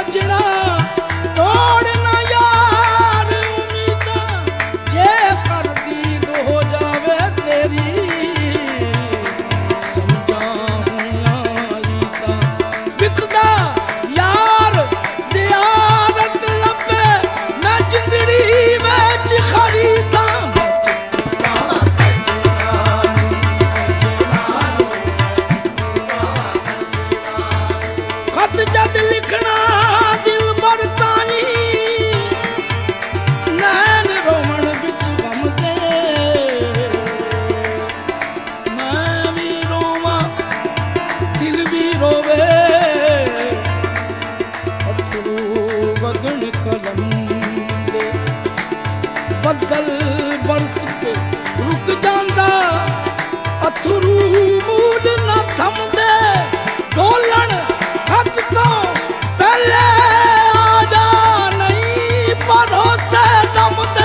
सजना तोड़ ना यार उम्मीदा जे कर दीद हो जावे तेरी समझा विकदा यार जियारत लबे मैं जिंदड़ी विच खरीदा खत जद लिखना दिल पर तानी नैन रोवण विच गम दे मैं भी रोवां दिल भी रोवे अथरू वगण कलम दे बदल बरस के रुक जांदा अथरू मूल ना थमदे डोलन हद तो पहले आ जा नहीं भरोसे दम दे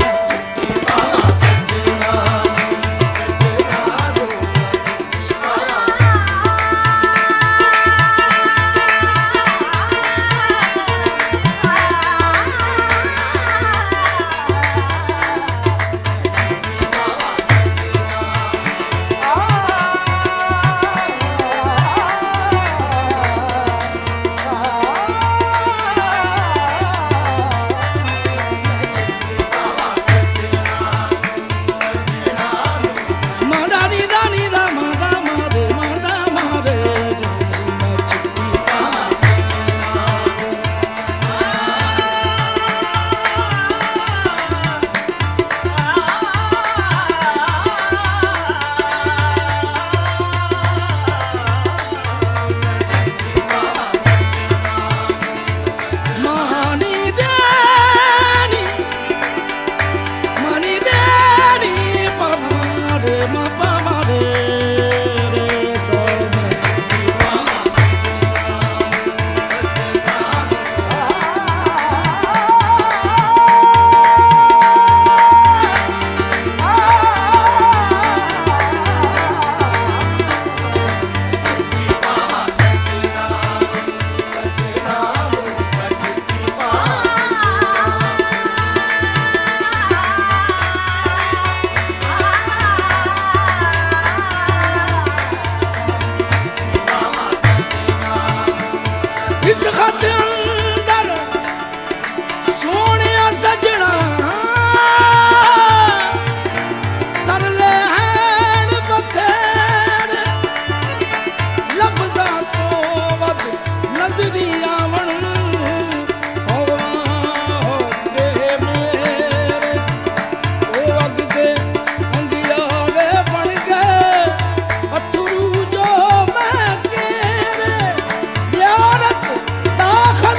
इस खत अंदर सोने सजना तरले हैं बथेरे लफ्ज़ां तो वध नजरी आवन होवा होके मेरे ओ अगदे अंगियारे बन गए अथरू जो मैं केरे ज़ियारत दाखल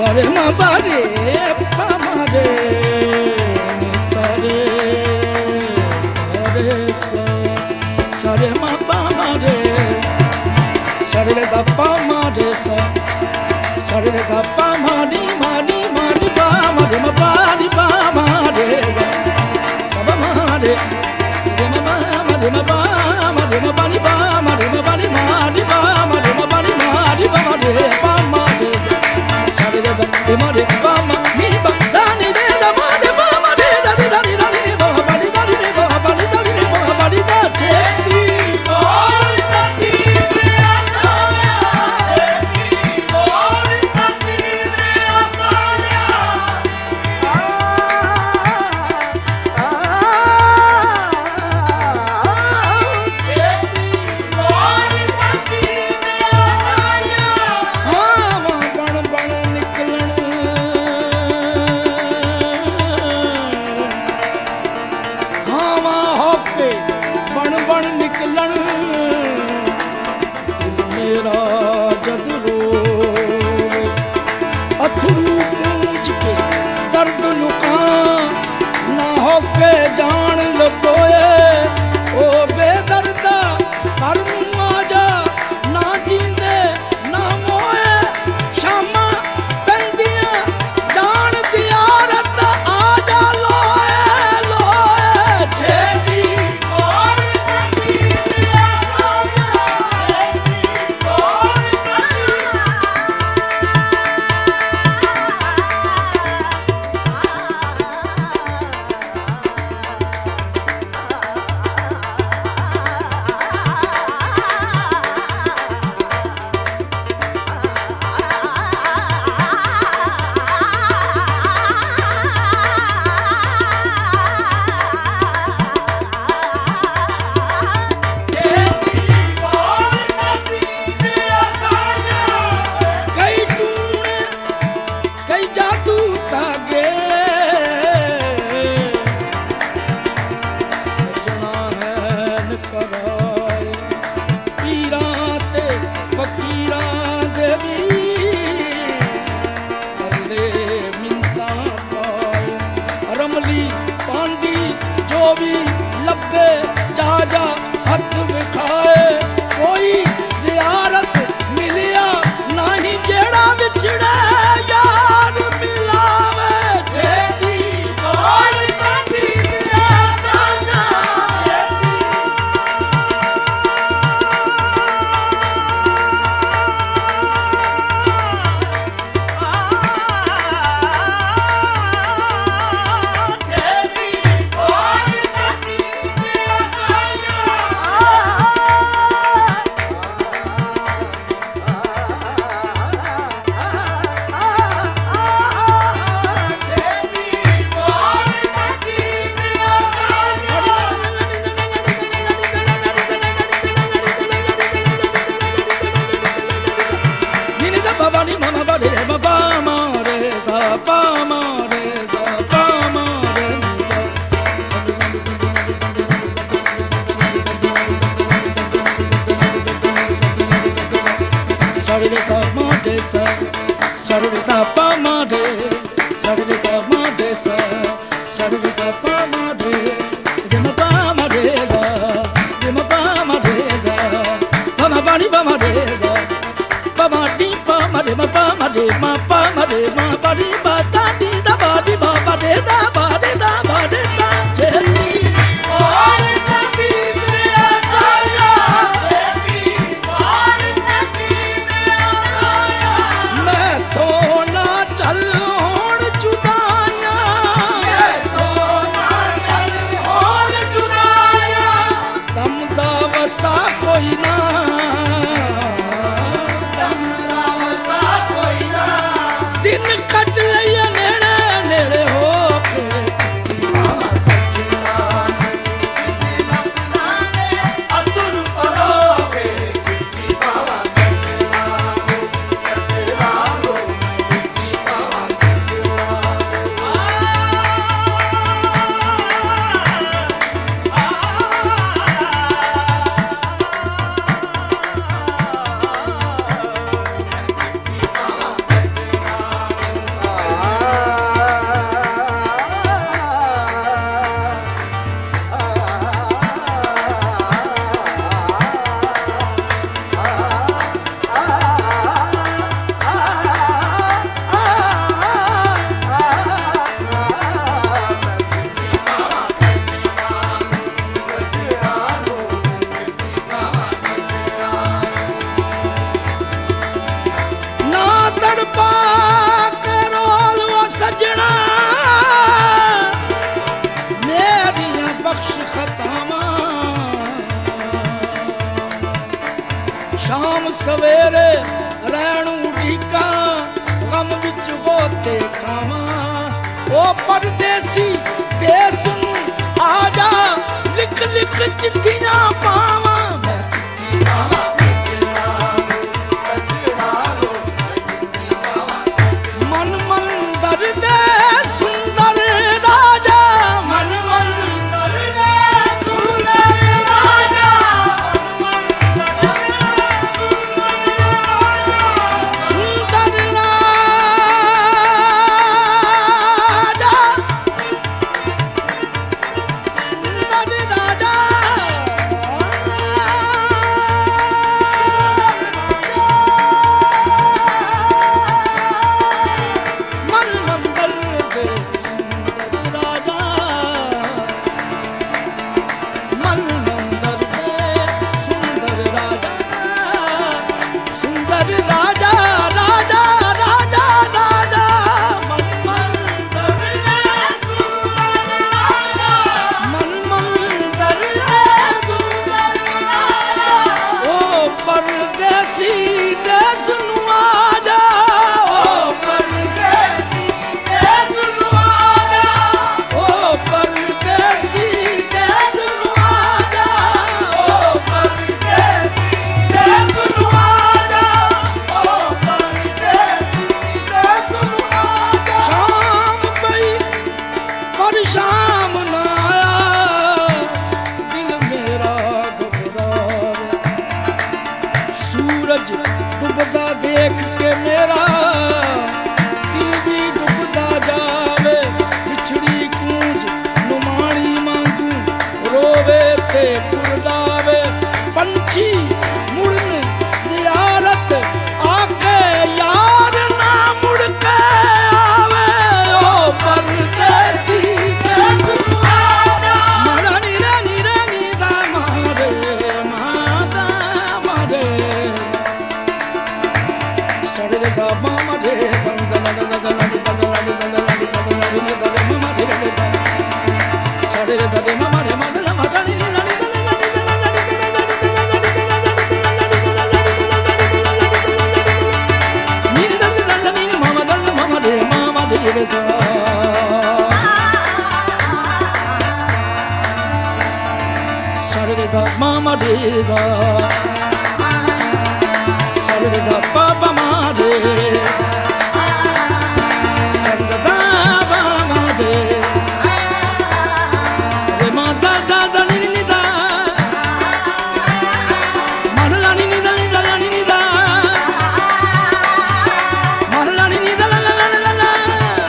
sare ma ba re pa ma re sare re sa sare ma pa ma re sare re ga pa ma re sa sare re ga pa ma ni pa ma re ma pa ni pa ma re sa ba ma re ma pa ma re ma pa ma re ma pa ni pa ma re ma pa ni ma ni pa ma re ma pa ni ma ni pa ma re pa ma re sare re ga ma re pa ma ni pa da ni re da ma re pa ma re da ni da ni da ni pa ma ni da ni re pa ma ni da ni re pa ma ni da che ti bol ta ti re asaya che ti bol ta ti re asaya che ti bol ta ti re asaya ma ban ban निकलन हावा होके बन बन निकलन दिल मेरा जद रोवे अथरू पूछ के दर्द लुका ना होके जान लकोए ओ बेदर्दा कर मुँह आजा ना जींदे ना मोए शामा पेंदियां जान दिया रत आजा लोए लोए छेदी और नदी दिया लोया छेदी और कई टूने कई जादू तागे सजना है न कराए पीरां ते फकीरां दे भी करले मिंता पाए रमली पांदी जो भी लब्बे जा जा हथ विखाए कोई जियारत मिलिया नाही जेड़ा विछड़े यार मिलावे छेदी बोल ताती दिया दाना छेदी बोल ताती दिया दाना Sarita pamade, sarita pamade, sarita pamade, dema pamade, dema pamade, pamabani pamade, pamadi pamade, pamade, pamade, pamadi batadi da badi babade da bade da bade da cheli. दिन कट लिया नेड़े नेड़े हो के पा के रोल वो सजना मेरिया बख्श खतावा शाम सवेरे रैणू ढीका गम विच होते खावा ओ परदेसी देस नू आजा लिख लिख चिट्ठियां पावा मैं चिट्ठी पावा मन मंदर दे सुंदर राजा मन मंदर दे सुंदर राजा सुंदर राजा सुंदर राजा मन मंदर दे सुंदर राजा मन मंदर दे सुंदर राजा सुंदर राजा राजा राजा राजा मन मंदर दे सुंदर राजा मन मंदर दे सुंदर राजा ओ परदेसी देश नू आजा ओ परदेसी देश नू आजा ओ परदेसी देश नू आजा ओ परदेसी देश नू आजा ओ परदेसी देश नू आजा शाम पई पर शाम ना आया दिल मेरा घबराया सूरज डूबदा देख के मेरा दिल भी डूबदा जावे बिछड़ी कूंज नुमाणी मांगू रोवे ते कुरलावे पंछी मुड़न जियारत आके यार ना मुड़ के आवे ओ परदेसी देश नू आजा मारा नीरे नीरे नीदा मारे मादा मारे सरे दा मामा रे दंदन दंदन दंदन दंदन दंदन मामा रे सरे दा दे मामा रे मदला मदनी नी नी दंदन नी मामा रे रे सरे दा मामा रे दा सरे दा पापा मारे सरे दा मामा रे रे माता दा दा नी नी दा मरला नी नी दा नी दा नी नी दा मरला नी नी दा ला ला ला ला ला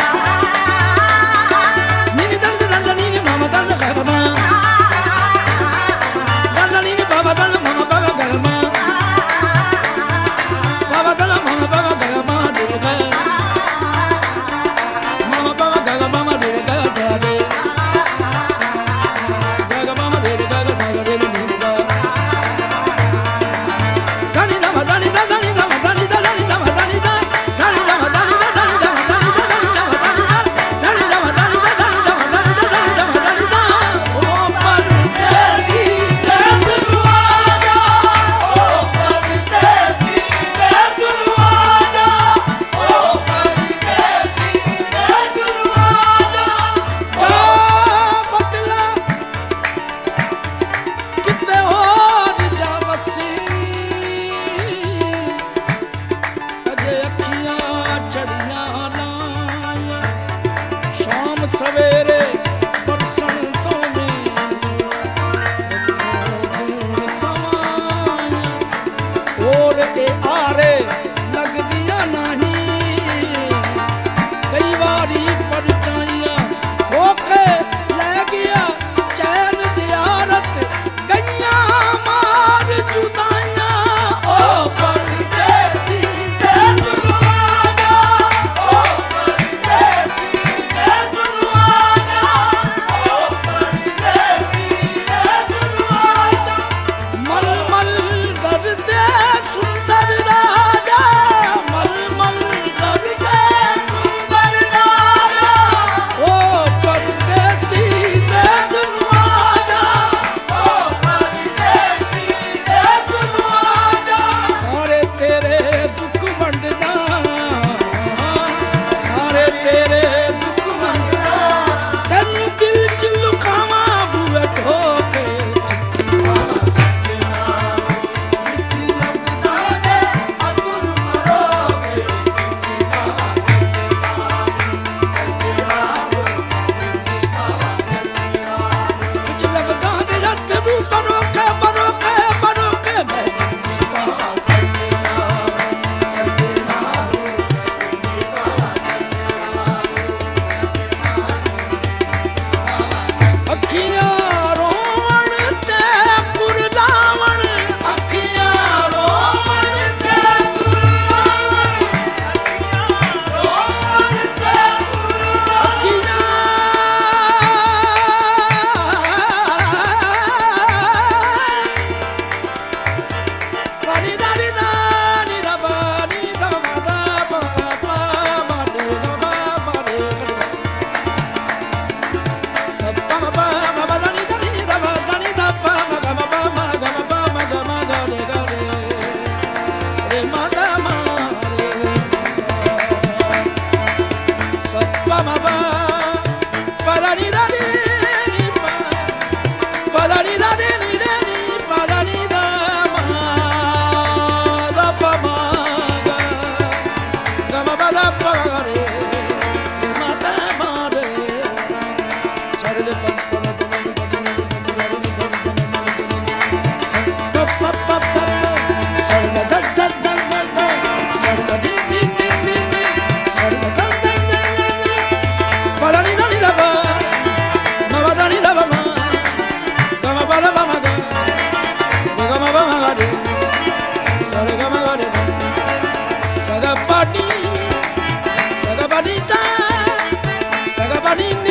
नी नी दा दा दा नी नी मामा दा दा गरमा दा दा नी नी बाबा दा मामा बाबा गरमा बाबा दा मामा da pa ga re ma ta ma re sa re pa pa pa pa pa sa re da da da da da sa re da di di di di sa re da da da da pa da ni da pa ma ba da ni da pa ma ga ma ba da ma ma ga ga ma ba ma ga re sa re ga ma ga re sa ga pa ni da sa ga pa ni